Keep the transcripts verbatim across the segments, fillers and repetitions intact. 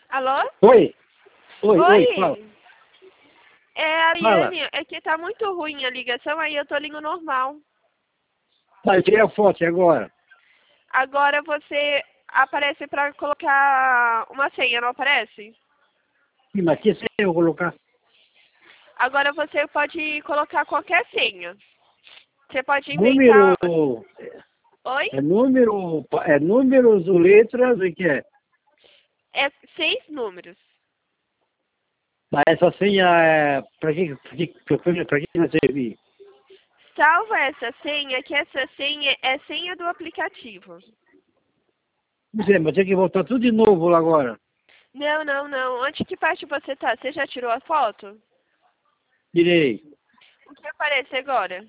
Alô? Oi. Oi, Oi. oi, fala. É a Fala. Ariane, é que tá muito ruim a ligação, aí eu tô ligando normal. Tá, eu tirei a foto, e agora? Agora você aparece pra colocar uma senha, não aparece? Sim, mas que senha eu vou colocar? Agora você pode colocar qualquer senha. Você pode Número... inventar... Oi? É número... É números ou letras, o que é? É seis números. Mas essa senha é... Pra que, pra que, pra, pra que vai servir? Salva essa senha, que essa senha é senha do aplicativo. Não sei, mas tem que voltar tudo de novo lá agora. Não, não, não. Onde que parte você tá? Você já tirou a foto? Tirei. O que aparece agora?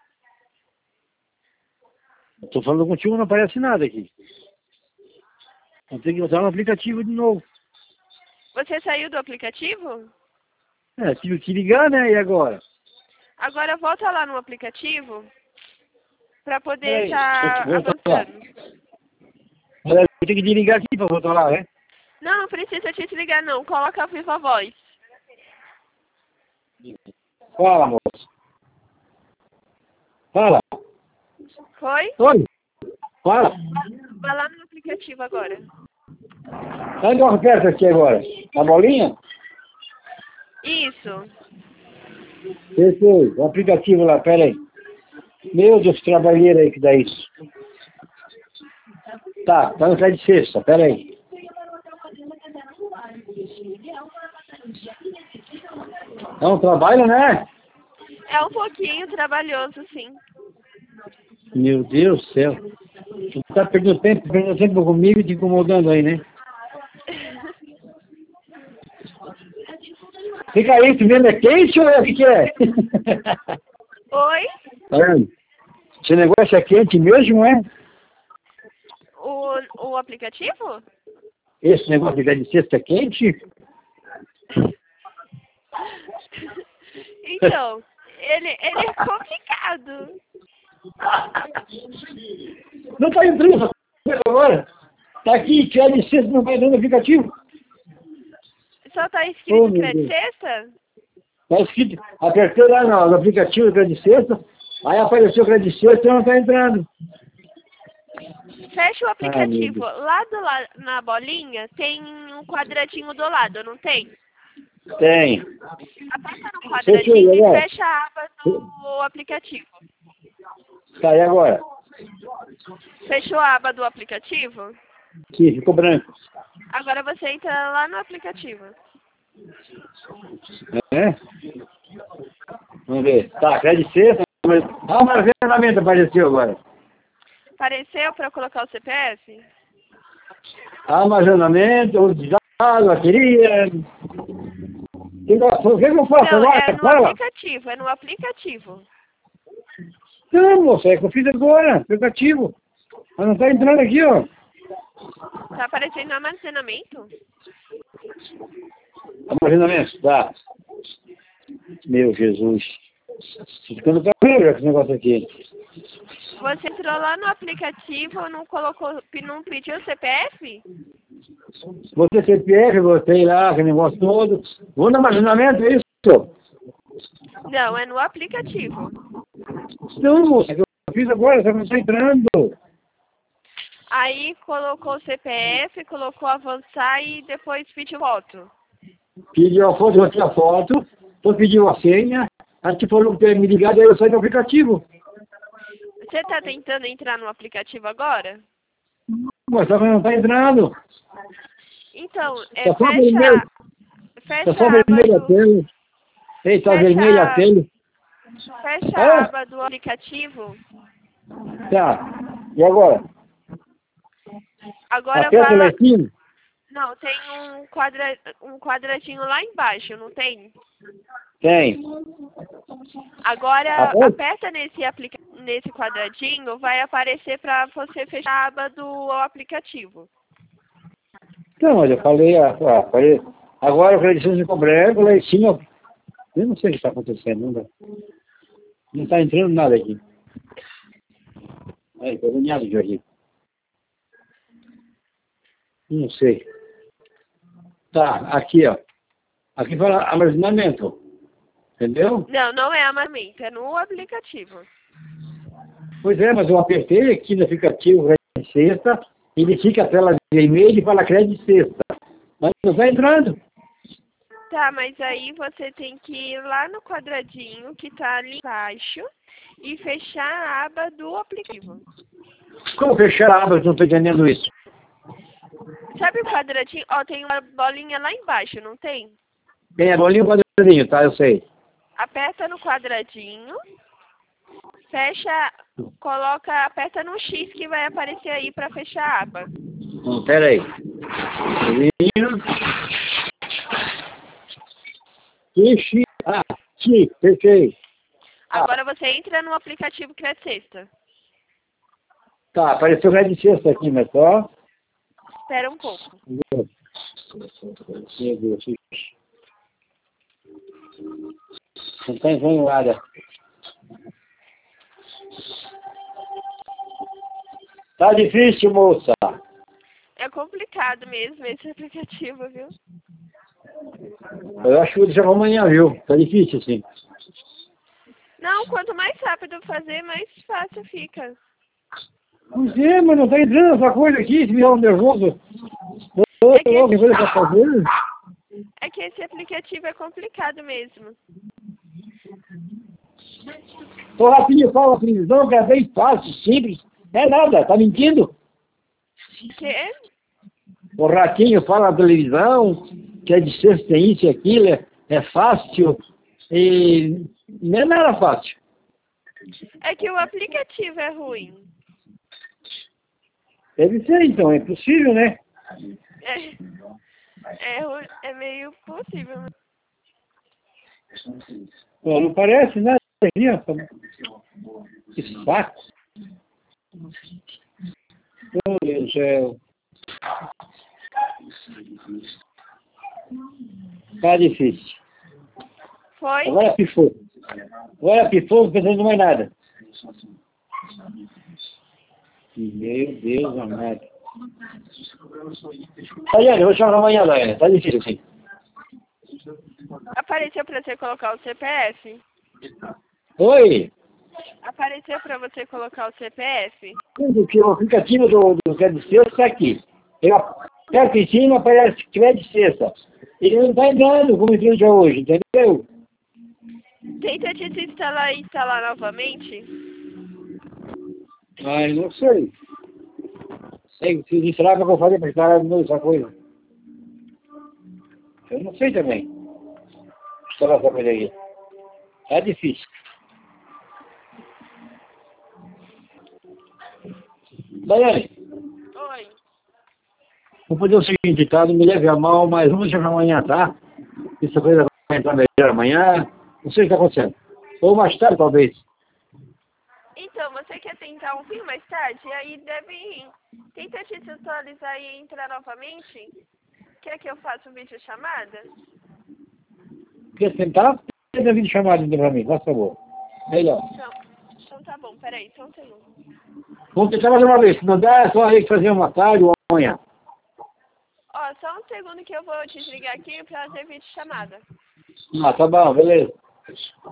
Eu tô falando contigo, não aparece nada aqui. Eu tenho que usar no aplicativo de novo. Você saiu do aplicativo? É, tive que ligar, né? E agora? Agora volta lá no aplicativo para poder Peraí, estar vou voltar lá. avançando. Eu tenho que desligar aqui pra voltar lá, né? Não, não precisa te desligar não. Coloca a viva voz. Fala, moço. Fala. Foi? Oi. Fala. Vai lá no aplicativo agora. Onde eu aperto aqui agora? A bolinha? Isso. Esse aí, o aplicativo lá, pera aí. Meu Deus, que trabalheira aí que dá isso. Tá, tá no pé de sexta, pera aí. É um trabalho, né? É um pouquinho trabalhoso, sim. Meu Deus do céu. Tu tá perdendo tempo, perdendo tempo comigo e te incomodando aí, né? Fica aí, tu vendo é quente ou é o que que é? Oi? Tá vendo? Esse negócio é quente mesmo, é? O, o aplicativo? Esse negócio de pé de sexta é quente? Então, ele, ele é complicado. Não tá entrando agora. Tá aqui, que é de sexta, não vai dando aplicativo. Só tá Oh, escrito que meu é de Deus. sexta? Tá escrito, apertei lá no, no aplicativo que é de sexta, aí apareceu que é de sexta e não tá entrando. Fecha o Ah, meu aplicativo. Deus. Lá do la na bolinha tem um quadradinho do lado, não tem? Tem. Aperta no Fechou, e quadradinho e agora? fecha a aba do aplicativo. Tá, e agora? Fechou a aba do aplicativo? Sim, ficou branco. Agora você entra lá no aplicativo. É? Vamos ver. Tá, que é de sexta, mas... Ah, o armazenamento apareceu agora. Apareceu para colocar o C P F? Armazenamento, uso de dados, bateria... O que eu o que eu faço Não, agora? é no Fala. aplicativo, é no aplicativo. Não, moça, é que eu fiz agora, aplicativo. Mas não tá entrando aqui, ó. Tá aparecendo no armazenamento? Armazenamento, tá. Meu Jesus. Tô ficando cabreiro com esse negócio aqui. Você entrou lá no aplicativo, não colocou, não pediu o C P F? Você C P F, botei lá, aquele negócio todo. Vou no armazenamento, é isso? Não, é no aplicativo. Não, moça, é que eu fiz agora, só que não tá entrando. Aí colocou o C P F, colocou avançar e depois pediu foto. Pediu a foto, botei a foto, depois pediu a senha, aí te falou que ia me ligar, daí eu saí do aplicativo. Você tá tentando entrar no aplicativo agora? Mas só que não tá entrando. Então, é, Tá só vermelho, fecha, tá fecha só a aba vermelho a do, tela. Ei, tá vermelho a fecha, tela. fecha a É? aba do aplicativo. Tá. E agora? Agora Aperta vai lá lá. em cima? Não, tem um, quadra, um quadradinho lá embaixo, não tem? Tem. Agora Aperta? aperta nesse, aplica nesse quadradinho, vai aparecer para você fechar a aba do aplicativo. Não, mas eu falei, ah, ah, falei. Agora eu falei de cobrar lá em cima. Eu não sei o que está acontecendo, não, não está entrando nada aqui. Aí, tô agoniado de aqui. Não sei. Tá, aqui, ó. Aqui fala armazenamento. Entendeu? Não, não é armamento, é no aplicativo. Pois é, mas eu apertei aqui no aplicativo crédito sexta, ele fica a tela vermelha e fala crédito sexta. Mas não está entrando. Tá, mas aí você tem que ir lá no quadradinho que tá ali embaixo e fechar a aba do aplicativo. Como fechar a aba? Eu não estou entendendo isso. Sabe o quadradinho? Ó, tem uma bolinha lá embaixo, não tem? Tem a bolinha e o quadradinho, tá? Eu sei. Aperta no quadradinho, fecha, coloca, aperta no X que vai aparecer aí para fechar a aba. Hum, pera aí. Ixi, ah, sim, fechei. Agora você entra no aplicativo Crédito Sexta. Tá, apareceu crédito sexta aqui, mas só... Espera um pouco. Meu Deus. Não tem vendo nada. Tá difícil, moça. É complicado mesmo esse aplicativo, viu? Eu acho que vou deixar pra amanhã, viu? Tá difícil, sim. Não, quanto mais rápido fazer, mais fácil fica. Não sei, mas não tá entrando essa coisa aqui, se me dá um nervoso. Eu É que, tô coisa pra fazer. é que esse aplicativo é complicado mesmo. Tô rapidinho, fala a prisão, que é bem fácil, simples. Não é nada, tá mentindo? Que? O ratinho fala na televisão, que é de sexta, tem isso e aquilo, é, é fácil. E não é nada fácil. É que o aplicativo é ruim. Deve ser, então, é possível, né? É, é, ru- é meio possível. Pô, não parece nada aqui, ó. Que saco. Meu Deus do céu. Tá difícil. Foi? Agora pifou. Agora pifou, não pensando mais nada. Meu Deus amado. Daiane, eu vou chamar amanhã, Daiane. Tá difícil, sim. Apareceu pra você colocar o C P F? Oi? Apareceu pra você colocar o C P F? Porque o aplicativo do, do crédito sexta está aqui. Eu aperto em cima, aparece crédito sexta. Ele não está entrando como entrou já hoje, entendeu? Tenta desinstalar e instalar novamente. Ai, não sei. Sei se instalar para eu fazer para instalar de novo essa coisa. Eu não sei também. Instalar essa coisa aí. É difícil. Daiane, Oi. vamos fazer o seguinte, tá? Não me leve a mal, mas vamos deixar pra amanhã, tá? Essa coisa vai entrar melhor amanhã. Não sei o que está acontecendo. Ou mais tarde, talvez. Então, você quer tentar um pouquinho mais tarde? Aí deve... Tenta desatualizar e entrar novamente. Quer que eu faça um vídeo chamada? Quer tentar? Tem vídeo chamado ainda pra mim, faz favor. Melhor. Então, então tá bom, peraí, só um segundo. Vamos tentar mais uma vez. Se não der, é só aí que fazer uma tarde ou amanhã. Ó, só um segundo que eu vou desligar aqui pra fazer vídeo chamada. Ah, tá bom, beleza.